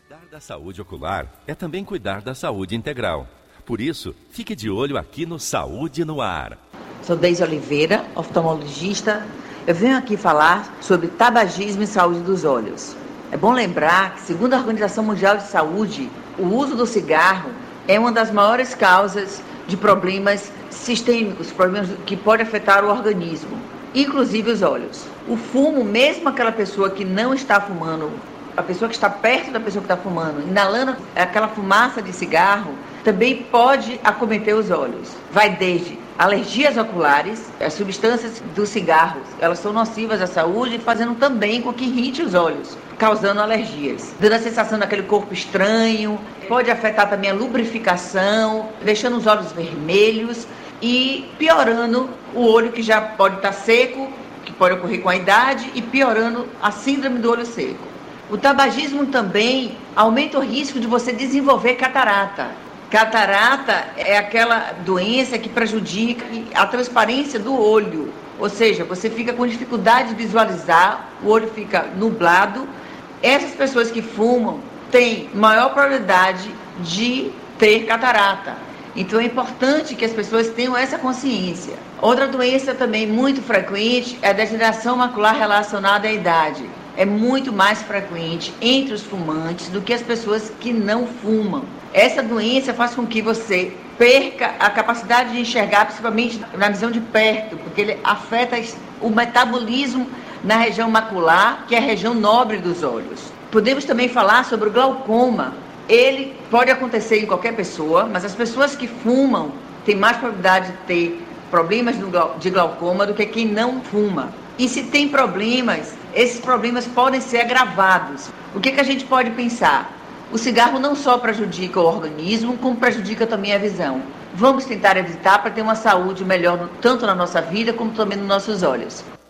Cuidar da saúde ocular é também cuidar da saúde integral. Por isso, fique de olho aqui no Saúde no Ar. Sou Deise Oliveira, oftalmologista. Eu venho aqui falar sobre tabagismo e saúde dos olhos. É bom lembrar que, segundo a Organização Mundial de Saúde, o uso do cigarro é uma das maiores causas de problemas sistêmicos, problemas que podem afetar o organismo, inclusive os olhos. O fumo, mesmo aquela pessoa que não está fumando, a pessoa que está perto da pessoa que está fumando, inalando aquela fumaça de cigarro, também pode acometer os olhos. Vai desde alergias oculares, as substâncias dos cigarros, elas são nocivas à saúde, fazendo também com que irrite os olhos, causando alergias, dando a sensação daquele corpo estranho, pode afetar também a lubrificação, deixando os olhos vermelhos e piorando o olho que já pode estar seco, que pode ocorrer com a idade, e piorando a síndrome do olho seco. O tabagismo também aumenta o risco de você desenvolver catarata. Catarata é aquela doença que prejudica a transparência do olho, ou seja, você fica com dificuldade de visualizar, o olho fica nublado. Essas pessoas que fumam têm maior probabilidade de ter catarata. Então é importante que as pessoas tenham essa consciência. Outra doença também muito frequente é a degeneração macular relacionada à idade. É muito mais frequente entre os fumantes do que as pessoas que não fumam. Essa doença faz com que você perca a capacidade de enxergar, principalmente na visão de perto, porque ele afeta o metabolismo na região macular, que é a região nobre dos olhos. Podemos também falar sobre o glaucoma. Ele pode acontecer em qualquer pessoa, mas as pessoas que fumam têm mais probabilidade de ter problemas de glaucoma do que quem não fuma. E se tem problemas, esses problemas podem ser agravados. O que a gente pode pensar? O cigarro não só prejudica o organismo, como prejudica também a visão. Vamos tentar evitar para ter uma saúde melhor, tanto na nossa vida como também nos nossos olhos.